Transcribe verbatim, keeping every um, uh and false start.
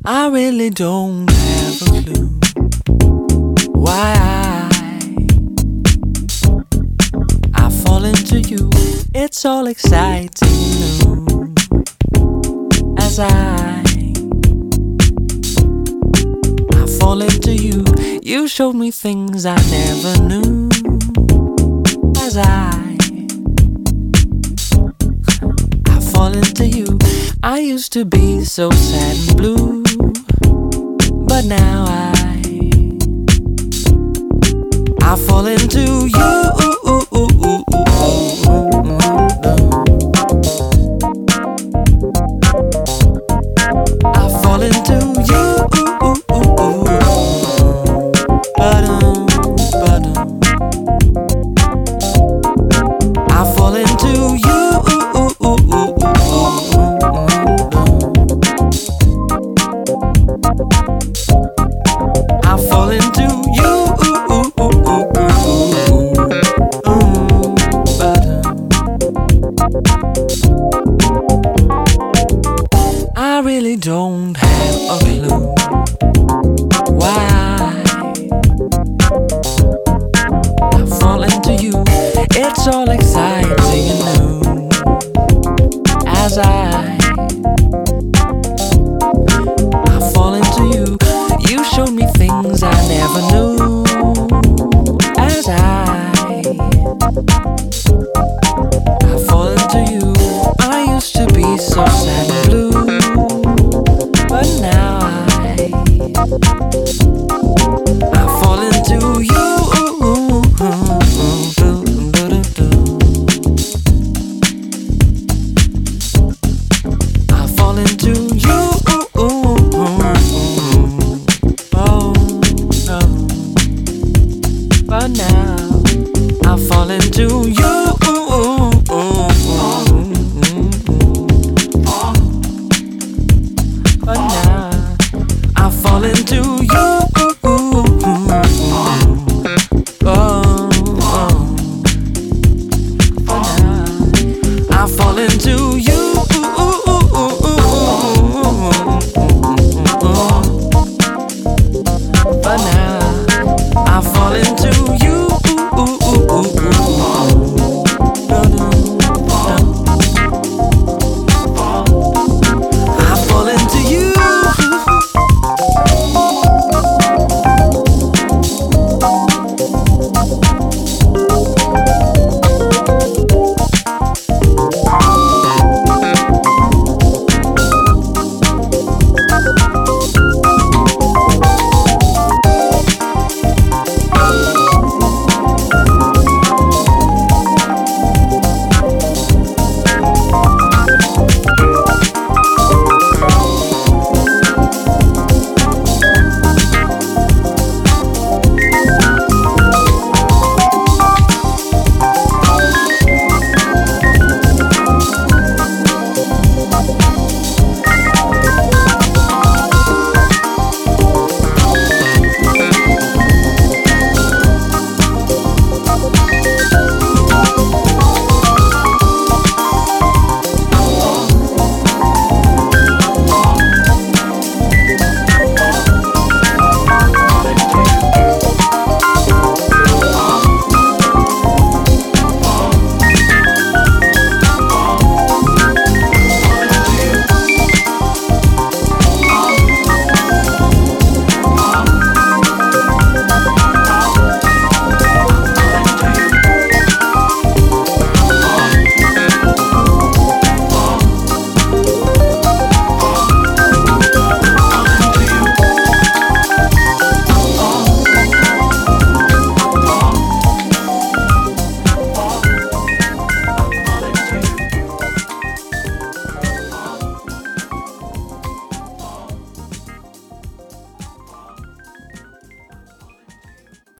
I really don't have a clue why I I fall into you. It's all exciting and new as I I fall into you. You showed me things I never knew as I I fall into you. I used to be so sad and blue, but now I I fall into you. I fall into you. Ba-dum, ba-dum. I fall into you. I fall into you. I really don't have a clue why I, I fall into you. It's all exciting and new as I I fall into you. You showed me things I never knew as I I fall into you. I used to be so sad and blue, but now I I fall into you. I fall into